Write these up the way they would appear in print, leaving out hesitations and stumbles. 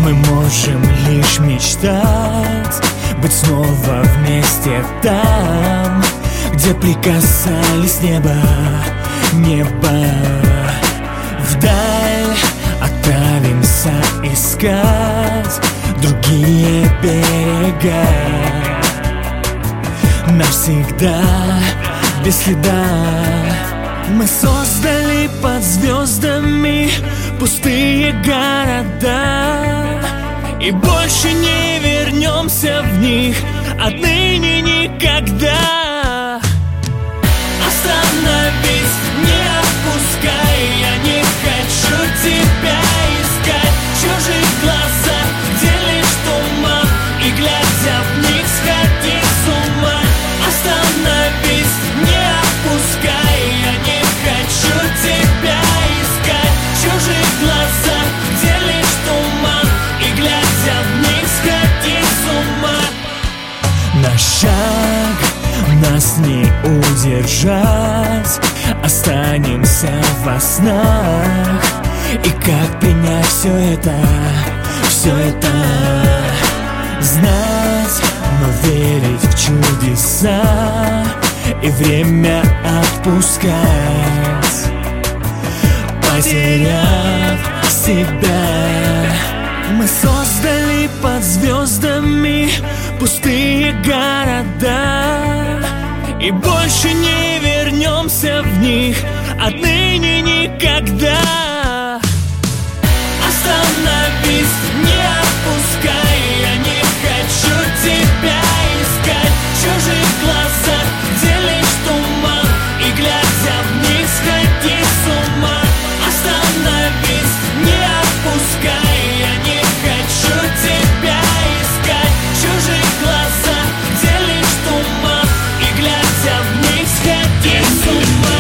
Мы можем лишь мечтать быть снова вместе там, где прикасались небо. Вдаль отправимся искать другие берега. Навсегда, без следа. Мы создали под звездами пустые города, и больше не вернемся в них отныне никогда. Остановись, не отпускай, я не хочу тебя искать в чужих глазах, где лишь туман, и глядя в них сходи с ума. Остановись, не отпускай, я не хочу тебя искать в чужих глазах, где лишь туман, и глядя в них сходи с ума. Наш шаг нас не удержать, останемся во снах. И как принять все это знать, но верить в чудеса и время отпускать, потеряв себя. Мы создали под звездами пустые города, и больше не вернемся в них отныне никогда. Остановись, не отпускай, я не хочу тебя искать в чужих глазах, где лишь туман, и глядя в них сходи с ума. Остановись, не отпускай, я не хочу тебя искать в чужих глазах, где лишь туман, и глядя в них сходи с ума.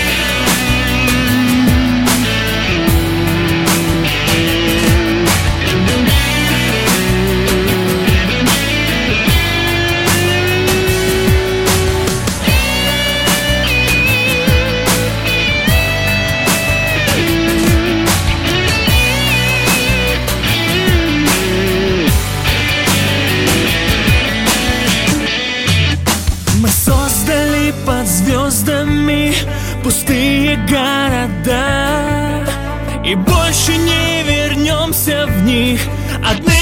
Мы создали под звездами пустые города, и больше не вернемся в них одни.